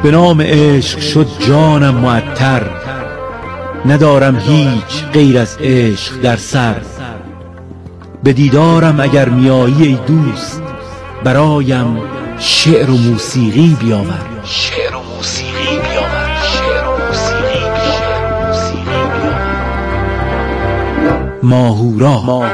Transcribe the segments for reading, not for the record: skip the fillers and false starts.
به نام عشق شد جانم معطر، ندارم هیچ غیر از عشق در سر. به دیدارم اگر میایی ای دوست، برایم شعر و موسیقی بیاور. شعر و موسیقی بیاور. شعر و موسیقی بیاور. ماهورا.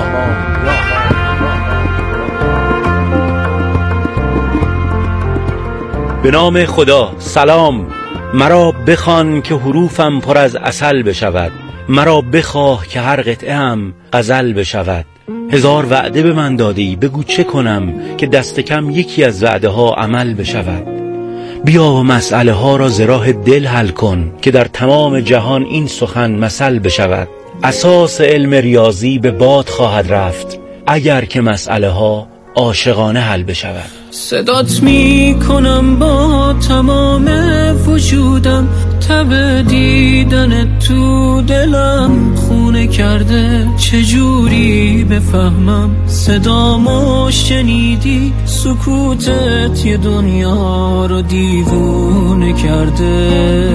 به نام خدا. سلام. مرا بخوان که حروفم پر از عسل بشود، مرا بخواه که هر قطعه‌ام غزل بشود. هزار وعده به من دادی، بگو چه کنم که دست کم یکی از وعده ها عمل بشود. بیا و مسئله ها را ز راه دل حل کن، که در تمام جهان این سخن مثل بشود. اساس علم ریاضی به باد خواهد رفت، اگر که مسئله ها عاشقانه حل بشود. صدات می کنم با تمام وجودم، تب دیدن تو دلم خونه کرده. چجوری بفهمم صدامو شنیدی؟ سکوتت یه دنیا رو دیوونه کرده.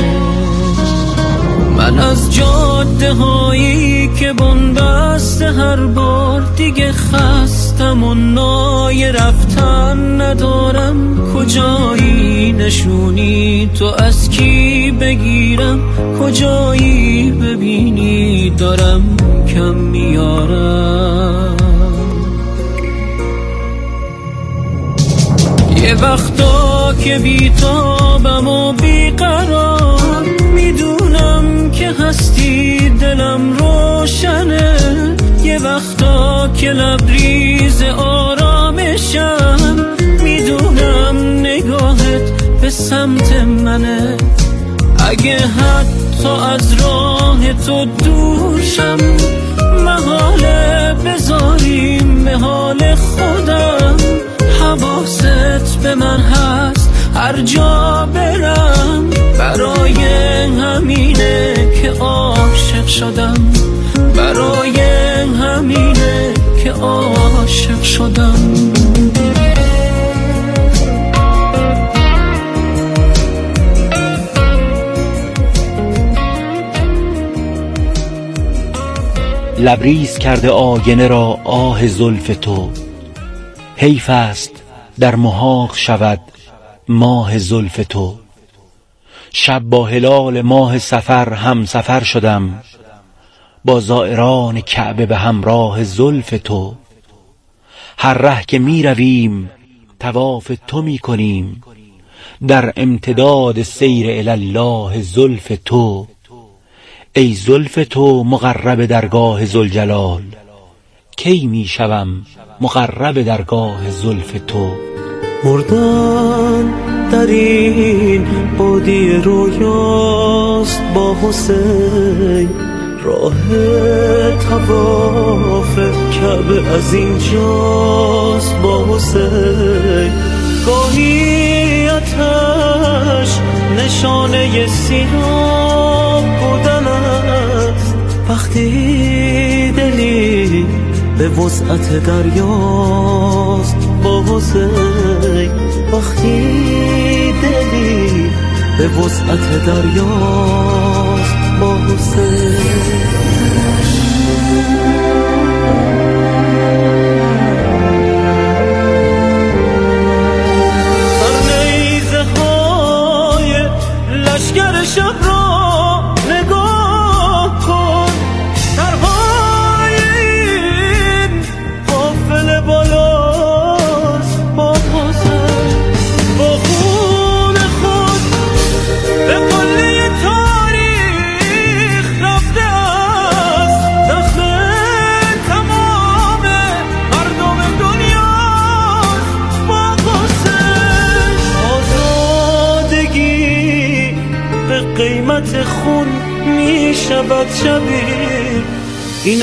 من از جاده هایی که بنبست هر بار دیگه خستم و نای رفتن ندارم. کجایی نشونی تو از کی بگیرم؟ کجایی ببینی دارم کم میارم؟ یه وقتا که بیتابم و بیقرار، میدونم که هستی دلم روشنه. یه وقتا که لبریز آرامشم، میدونم نگاهت به سمت منه. اگه حتی از راه تو دورشم، محاله بذاریم به حال خودم. حواست به من هست هر جا برم، برای همینه که عاشق شدم. برای همینه که عاشق شدم. لبریز کرده آینه را آه زلف تو، حیف است در محاق شود ماه زلف تو. شب با هلال ماه سفر هم سفر شدم، با زائران کعبه به همراه زلف تو. هر ره که می رویم طواف تو می کنیم، در امتداد سیر الله زلف تو. ای زلف تو مقرب درگاه ذوالجلال، کی می شوم مقرب درگاه زلف تو. مردن در این بادی رویاست با حسین، راه طواف کعبه از اینجاست با حسین. گاهی آتش نشانه سیراب بودن است، وقتی دلی به وسعت دریاست با حسین. وقتی دلی به وسعت دریاست با حسین. نیزه های لشگر شب را نگاه کن، سرهای این قافله بالاست با حسین. با خون خود به قله تاریخ رفته است، دست تمام مردم دنیاست با حسین. آزادگی به قیمت خون می شود شبیه، این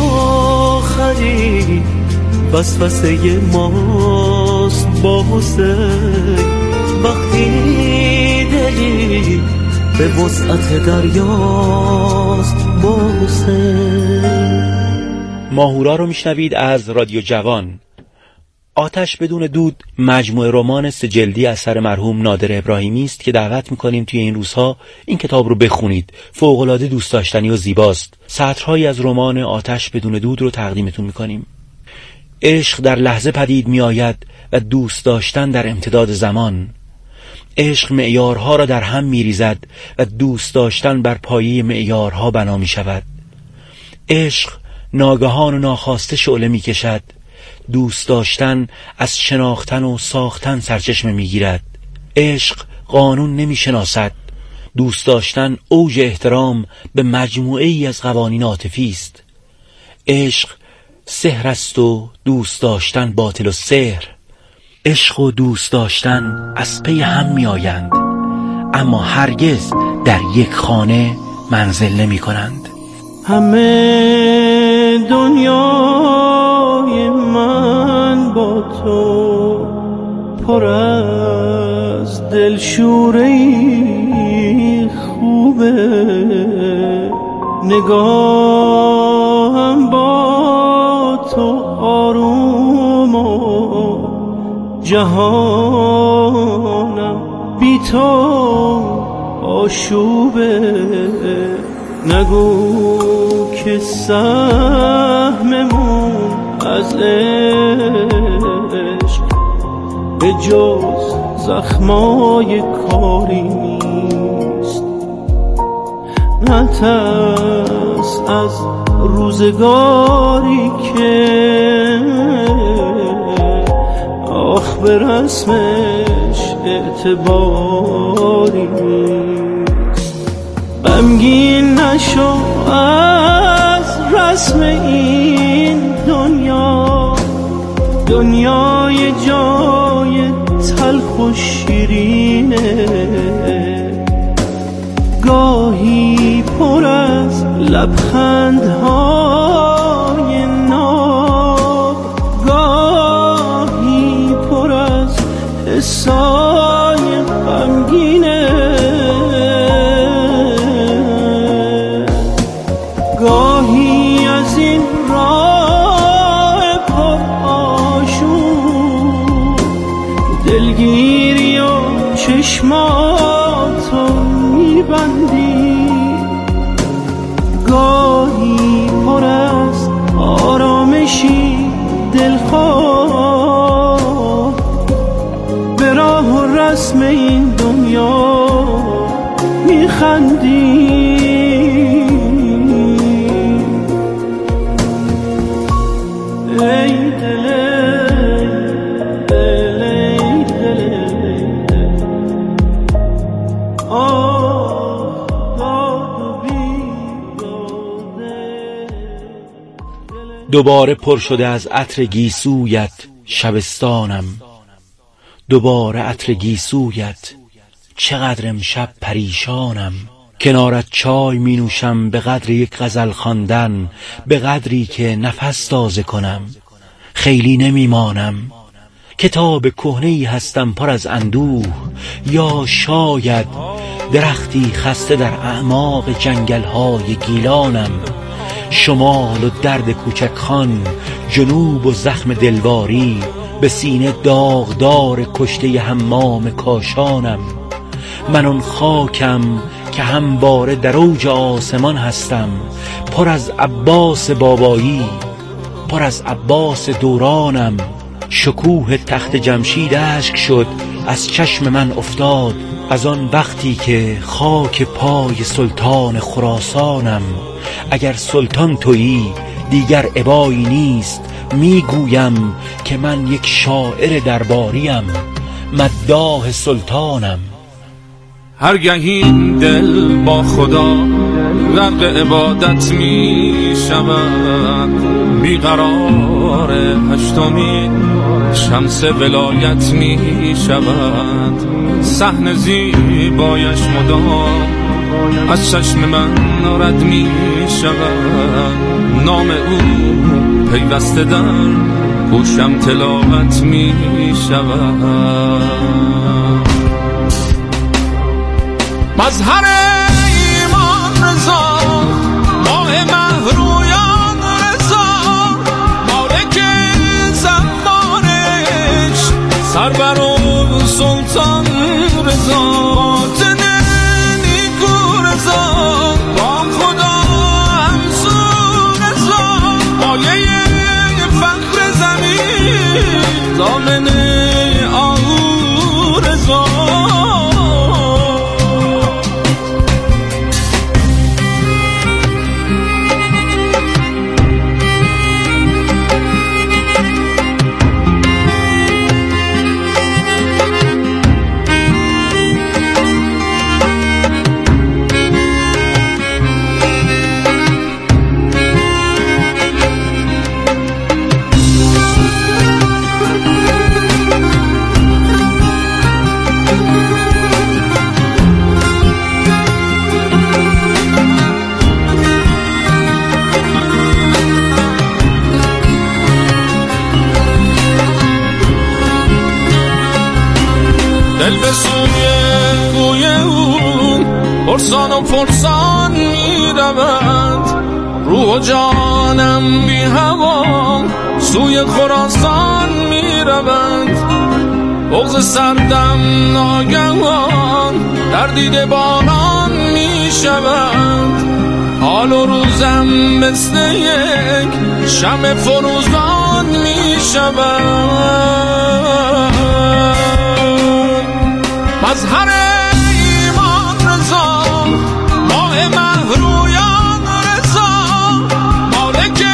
آخری وسوسه ماست با حسین. وقتی دلی به وسعت دریاست با حسین. ماهورا رو میشنوید از رادیو جوان. آتش بدون دود مجموعه رمان 3 جلدی اثر مرحوم نادر ابراهیمی است که دعوت می‌کنیم توی این روزها این کتاب رو بخونید. فوق‌العاده دوست داشتنی و زیباست. سطرهایی از رمان آتش بدون دود رو تقدیمتون می‌کنیم. عشق در لحظه پدید می‌آید و دوست داشتن در امتداد زمان. عشق معیارها را در هم می‌ریزد و دوست داشتن بر پایه معیارها بنا می‌شود. عشق ناگهان و ناخواسته شعله می‌کشد. دوست داشتن از شناختن و ساختن سرچشمه میگیرد. عشق قانون نمیشناسد. دوست داشتن اوج احترام به مجموعه ای از قوانین عاطفی است. عشق سحر است و دوست داشتن باطل و سحر. عشق و دوست داشتن از پی هم می آیند، اما هرگز در یک خانه منزل نمی کنند. همه دنیای من با تو پر از دلشوری خوبه، نگاهم با تو آروم و جهانم بی تو آشوبه. نگو که سهممون از عشق به جز زخمای کاری نیست. نترس از روزگاری که آخ به رسمش اعتباری نیست. غمگین نشو از رسم این دنیا، دنیای جای تلخ و شیرینه، گاهی پر از لبخندهای ناب، گاهی پر از حسای غمگینه، گاهی از این راه پر آشوب دلگیری و چشماتو میبندی، گاهی پر از آرامشی دلخواه به راه و رسم این دنیا میخندی. دوباره پر شده از عطر گیسویت شبستانم، دوباره عطر گیسویت، چقدر امشب پریشانم. کنارت چای می نوشم به قدر یک غزل خواندن، به قدری که نفس تازه کنم. خیلی نمی مانم، کتاب کهنه‌ای هستم پر از اندوه، یا شاید درختی خسته در اعماق جنگل‌های گیلانم. شمال و درد کوچک خان، جنوب و زخم دلواری، به سینه داغدار کشته حمام کاشانم. من اون خاکم که همواره در اوج آسمان هستم، پر از عباس بابایی، پر از عباس دورانم. شکوه تخت جمشید اشک شد از چشم من افتاد، از آن وقتی که خاک پای سلطان خراسانم. اگر سلطان تویی دیگر ابایی نیست، میگویم که من یک شاعر درباریم، مداح سلطانم. هرگهی دل با خدا غرق عبادت می شود، بیقرار هشتمین شمس ولایت می شود. صحن زیبایش مدام از چشم من رد می شود، نام او پیوسته در گوشم تلاوت می شود. مظهر ایمان رضا، ماه مهرویان رضا، مالک زمان سربرو سلطان رضا باطن نیکو رضا با خدا همسو رضا مایه فخر زمین ضامن آهو رضا دل به سوی کوی اون پرسان و پرسان می رود روح و جانم بی هوا سوی خراسان می رود بغض سردم ناگهان در دیده باران می شود حال و روزم مثل یک شمع فروزان می شود مظهر ایمان رضا ماه مهرویان رضا مالک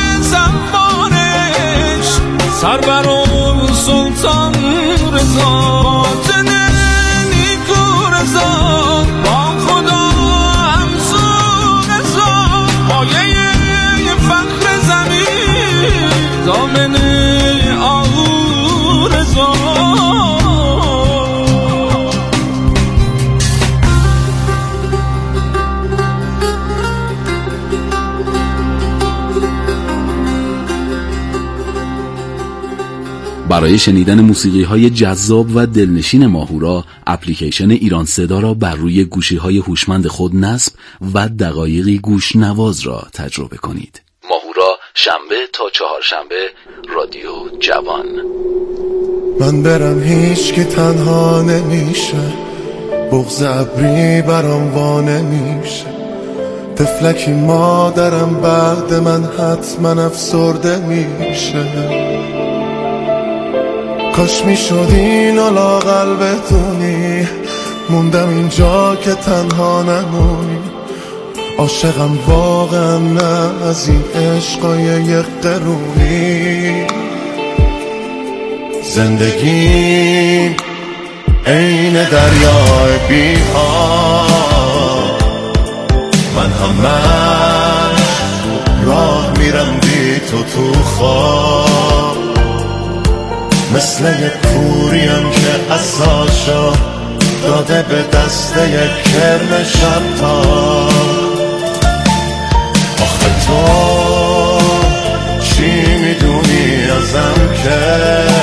زمانش سربرو سلطان رضا باطن نیکو رضا با خدا همسو رضا مایه فخر زمین ضامن آهو رضا برای شنیدن موسیقی‌های جذاب و دلنشین ماهورا اپلیکیشن ایران صدا را بر روی گوشی‌های هوشمند خود نصب و دقایقی گوشنواز را تجربه کنید. ماهورا شنبه تا چهارشنبه رادیو جوان. من برم هیچ که تنها نمیشه بغض ابری برام وا نمیشه طفلکی مادرم بعد من حتما افسرده میشه کاش میشد اینو لااقل بتونی موندم اینجا که تنها نمونی عاشقم واقعا نه از این عشقای یک قرونی زندگی عین دریای بی‌آب من همش راه میرم بی تو خواب مثل یک کوریم که عصاشو داده به دست یک کرم شب‌تاب آخه تو چی میدونی ازم که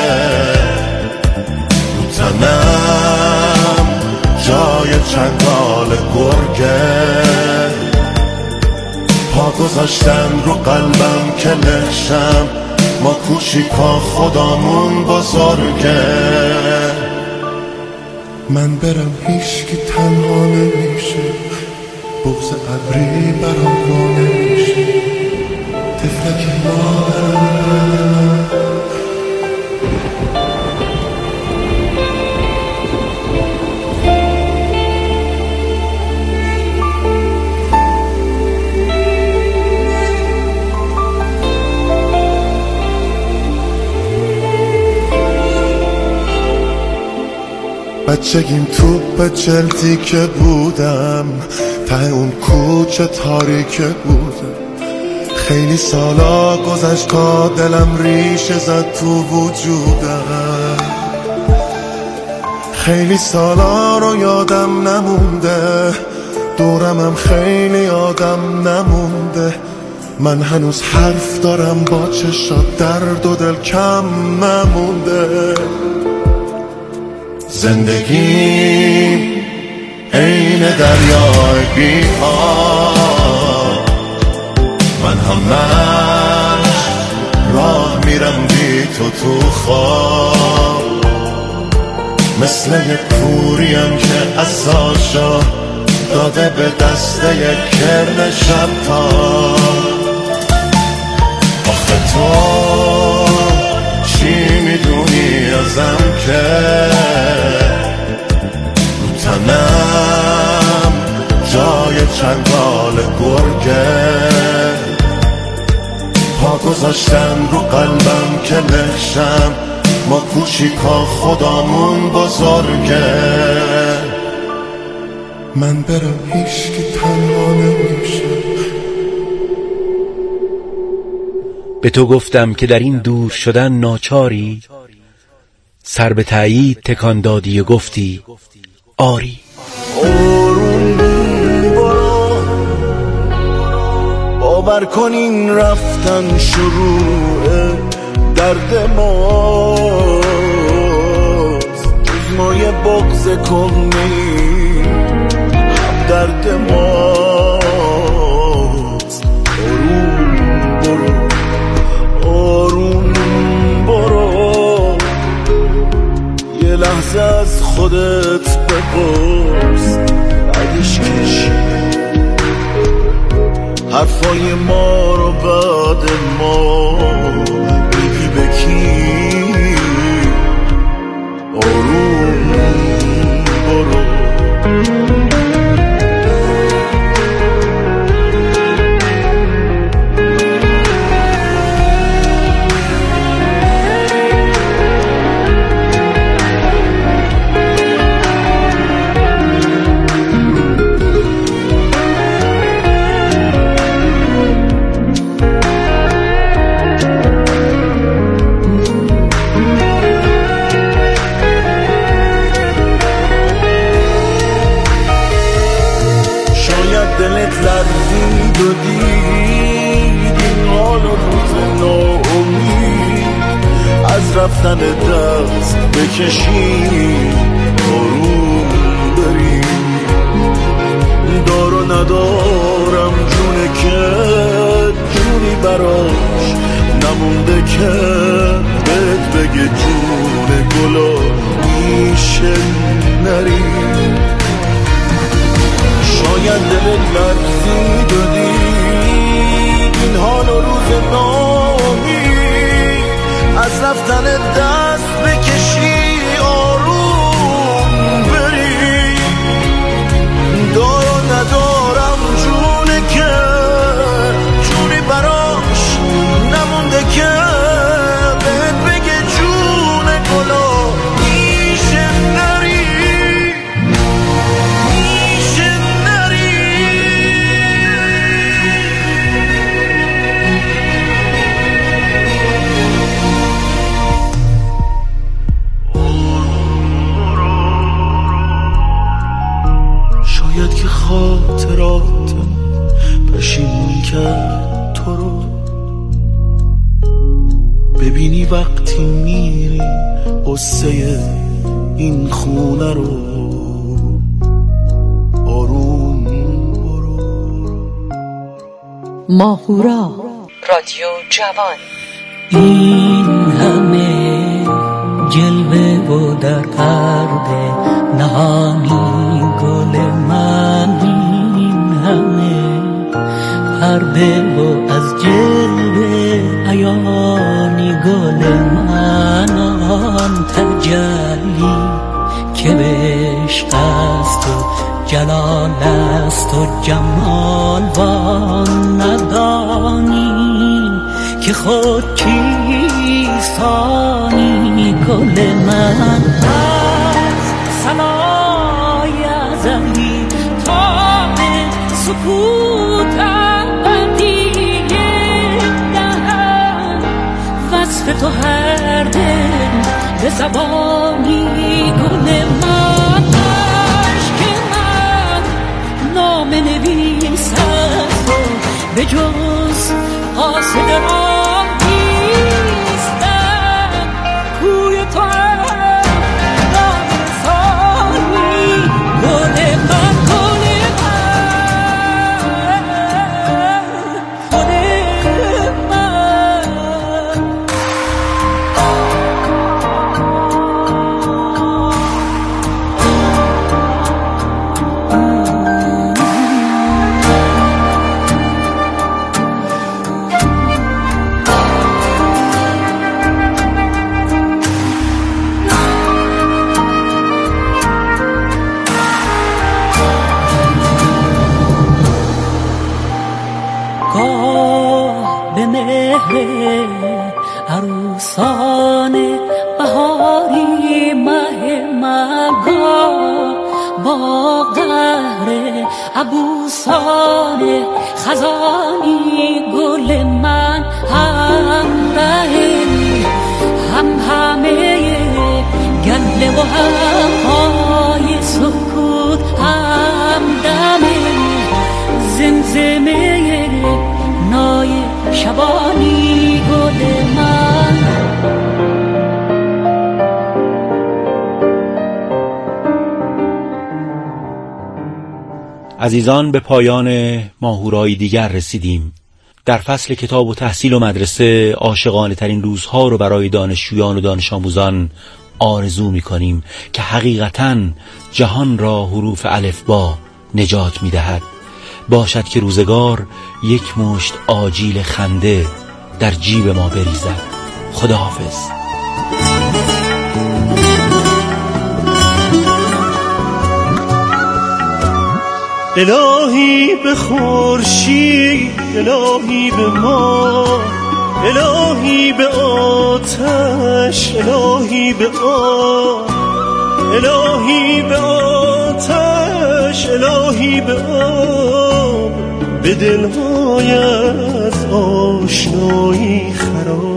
رو تنم جای چنگال گرگه پا گذاشتن رو قلبم که لشم ما کوچیکا خدامون بزرگه من برم هیچ که تنها نمیشه بغض ابری برام وا نمیشه طفلکی مادرم بچگیم توپ چلتی که بودم ته اون کوچه تاریکه بودم خیلی سالا گذشت تا دلم ریشه زد تو وجودم خیلی سالا رو یادم نمونده دورمم خیلی آدم نمونده من هنوز حرف دارم با چشات درد و دل کم نمونده زندگی عین دریای بی‌آب من همش راه میرم بی تو خواب مثل یه پوریم که اساشا داده به دسته یک کرن شب تا. آخه تو چی میدونی ازم که رو تنم جای چنگال گرگه، پا گذاشتن رو قلبم که نشم ما کوچیکا خدامون بزرگه. من برم هیچکی تنها نمیشه. به تو گفتم که در این دور شدن ناچاری، سر به تأیید تکان دادی و گفتی آری. آروم برو، باور کن این رفتن شروع درد ماست، جز ما یه بغض کنی هم درد ماست. آروم برو، آروم برو، یه لحظه از خودت بپرس بعدش کشی حرفای ما رو بعد ما بگی بکی. آروم برو. دلت لرزید و دید این حال و روز ناامید از رفتن دست بکشی. آروم بریم، دار و ندارم جونه که جونی براش نمونده که بهت بگه جون گلا میشه نری. شاید دلت لرزید و دید این حال و روز نامید از رفتن دست بکشی. آروم بری، دار و ندارم جونه که جونی براش نمونده که بهت بگه جون گلا میشه نری. خاطراتم پشیمون کرد تو رو، ببینی وقتی میری قصه این خونه رو. آروم برو. ماهورا رادیو جوان. این همه جلوه و در پرده نهانی گل من، این همه پرده و از جلوه عیانی گل من، آن تجلی که بهش است و جلال است و جمال وان ندانی که خود چیستانی. گل من از سمای ازلی تا به سکوت ابدی دهن وصف تو هر دل به زبانی. گل من عشق من نام نویسد و به جز قاصد آن نیستم. کوی تو نامرسانی. گل من، گل من، گل من. عبوسان خزانی گل من هم همه گله و همهای سکوت هم دم زمزمه نای شبانی گل من. عزیزان، به پایان ماهورایی دیگر رسیدیم. در فصل کتاب و تحصیل و مدرسه عاشقانه ترین روزها رو برای دانشجویان و دانش آموزان آرزو می کنیم که حقیقتاً جهان را حروف الفبا نجات می دهد. باشد که روزگار یک مشت آجیل خنده در جیب ما بریزد. خداحافظ. الهی به خورشید، الهی به ما، الهی به آتش، الهی به آب، الهی به آتش، الهی به آب، به دلهای از آشنایی خراب.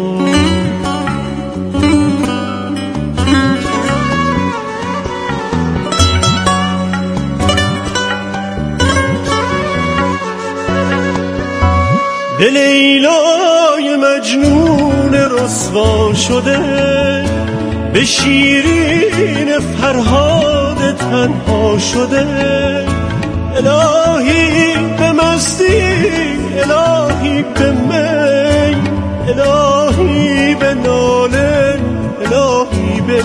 به لیلای مجنون رسوا شده، به شیرین فرهاد تنها شده، الهی به مستی، الهی به می، الهی به ناله، الهی به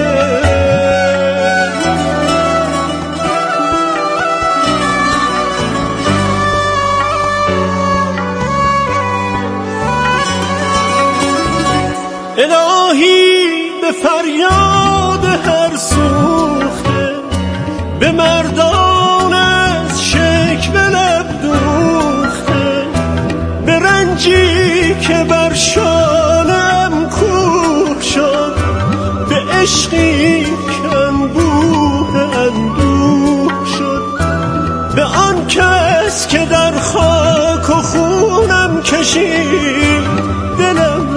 الهی به فریاد هر سوخته، به مردان از شکوه لب دوخته، به رنجی که بر شانم کوه شد، به عشقی که انبوه اندوه شد، به آن کس که در خاک و خونم کشید دلم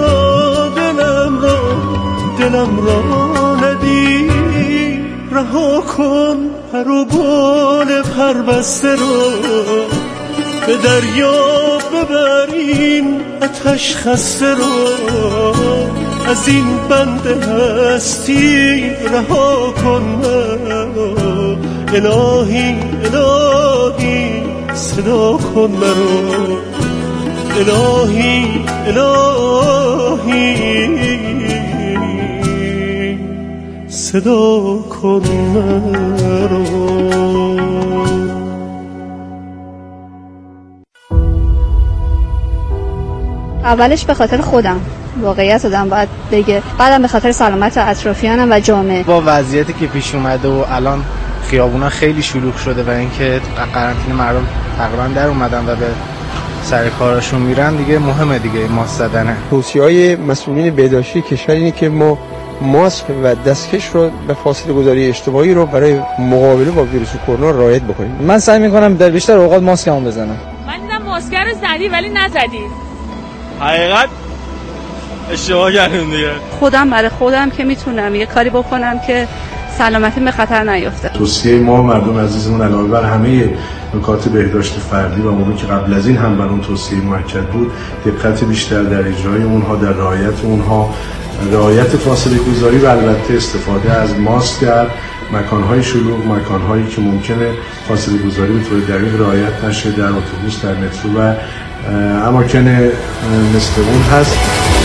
را ندید. رها کن پر و بال پربسته رو، به دریا ببرین آتش خسته رو، از این بند هستی رها کن مرا. الهی الهی صدا کن مرا، الهی الهی صدا کن مرا. اولش به خاطر خودم، واقعیت آدم باید بگه، بعدم به خاطر سلامت اطرافیانم و جامعه. با وضعیتی که پیش اومده و الان خیابونا خیلی شلوغ شده و اینکه قرنطینه مردم تقریبا در اومدن و به سر کارشون میرن، دیگه مهمه دیگه ماسک زدنه. توصیه‌های مسئولین بهداشتی کشور اینه که ما ماسک و دستکش رو به فاصله گذاری اجتماعی رو برای مقابله با ویروس کرونا رعایت بکنیم. من سعی میکنم در بیشتر اوقات ماسکمو بزنم. من دیدم ماسک رو زدی ولی نزدی. حقیقت اشتباه کردم دیگه. خودم برای خودم که میتونم یه کاری بکنم که سلامتیم به خطر نیفته. توصیه ما مردم عزیزمون علاوه بر همه نکات بهداشت فردی و موضوعی که قبل از این هم بر اون توصیه موکد بود، دقت بیشتر در اجرای اونها، در رعایت اونها، رعایت فاصله گذاری و البته استفاده از ماسک در مکانهای شلوغ، مکانهایی که ممکنه فاصله گذاری به طور دقیق رعایت نشه، در اتوبوس، در مترو و اماکن مثل اون هست.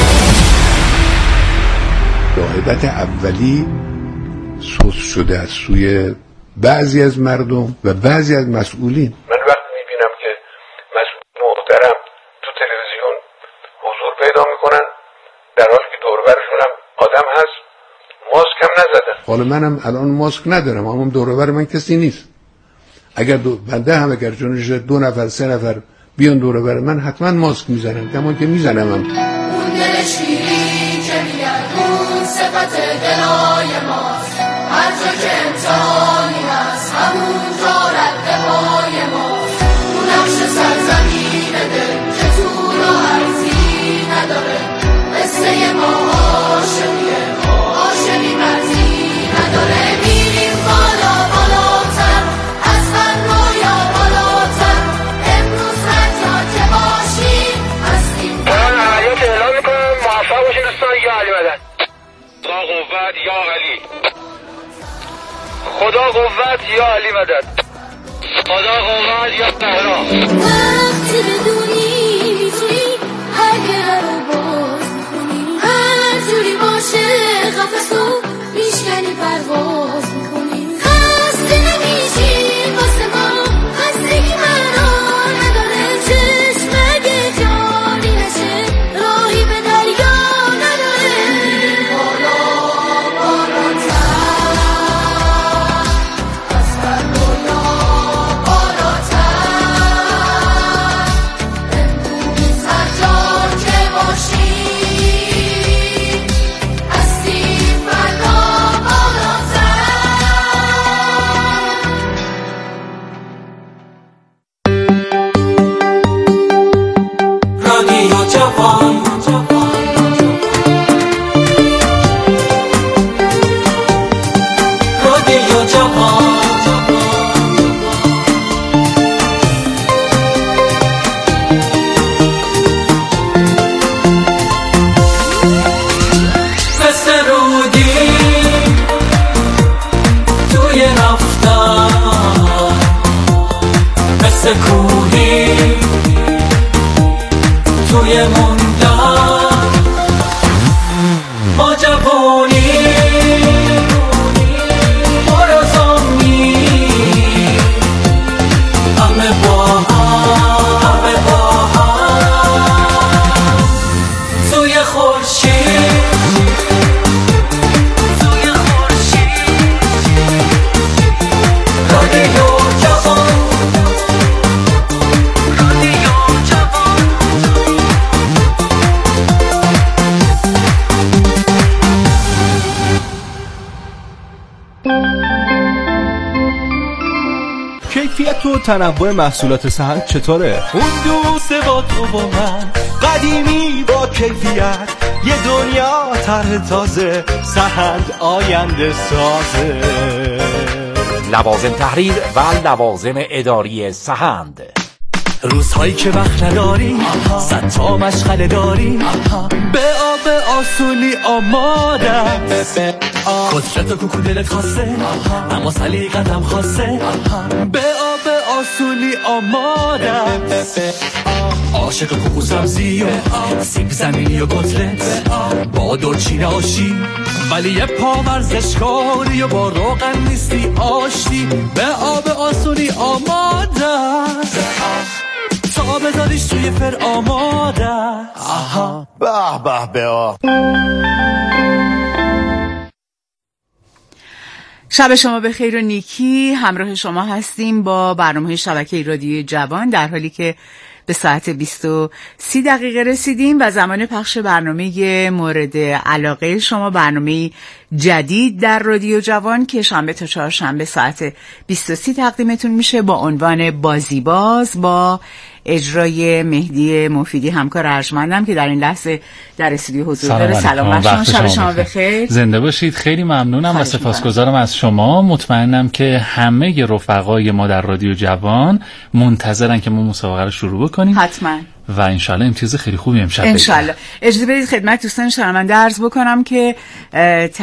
شاهدت اولی سوس شده از سوی بعضی از مردم و بعضی از مسئولین. من وقتی میبینم که مسئول محترم تو تلویزیون حضور پیدا میکنن در حالی که دور برشون هم آدم هست، ماسک هم نزدن. حالا منم الان ماسک ندارم، اما دور بر من کسی نیست. اگر بنده هم اگر جونش 2 نفر 3 نفر بیان دور بر من، حتما ماسک میزنم، کمان که میزنم. اون دل شیرین که میگردون صفت دلای ماست، هر جا که امتحانی هست همون جا رد پای ما. خدا قوت یا علی، خدا قوت یا علی مدد، خدا قوت یا تهران. وقتی بدونی میتونی هر گره رو باز میکنی، هر جوری باشه قفصو میشکنی پرواز میکنی، خسته نمیشی واسه ما، خستگی منو نداره، چشم اگه جاری نشه راهی به دریا نداره. بالا بالاتر از هر دنیا بالاتر، امروز هر جا که باشی هستی فردا بالاتر. رادیو جوان، رادیو جوان، مثل رودی توی رفتن، مثل کوهی توی موندن، ما جوانی مرزامی، همه با هم، همه با هم، توی خورشید، توی خورشید، رادیو جوان، رادیو جوان. کیفیت و تنوع محصولات سهند چطوره؟ اون دوست با تو با من، قدیمی با کیفیت، یه دنیا طرح تازه، سهند آینده سازه. لوازم تحریر و لوازم اداری سهند. روزهایی که وقت نداری، صد تا مشغله داری، به آب آسولی آمادم، کسرت و کوکو دلت خواسته، اما سلیقتم خواسته، به آب آسولی آمادم، عاشق کوکو سبزی و سیب زمینی و کتلت، با دلچین آشی ولی یه پا ورزشکاری و با روغن نیستی آشتی، به آب آسولی آمادم، تا بذاریش توی فر آماده. آها به به به. شب شما به خیر و نیکی. همراه شما هستیم با برنامه شبکه رادیو جوان، در حالی که به ساعت 20:30 رسیدیم و زمان پخش برنامه مورد علاقه شما، برنامه جدید در رادیو جوان که شنبه تا چهارشنبه ساعت 20:30 تقدیمتون میشه با عنوان بازیباز، با اجرای مهدی مفیدی، همکار ارجمندم که در این لحظه در استودیو حضور داره. سلام بر شما، شب شما بخیر، زنده باشید. خیلی ممنونم و سپاسگزارم از شما. مطمئنم که همه رفقای ما در رادیو جوان منتظرن که ما مسابقه رو شروع بکنیم. حتما و انشالله امتیاز خیلی خوبی امشب انشالله. اجازه بدید خدمت دوستان شنونده عرض بکنم که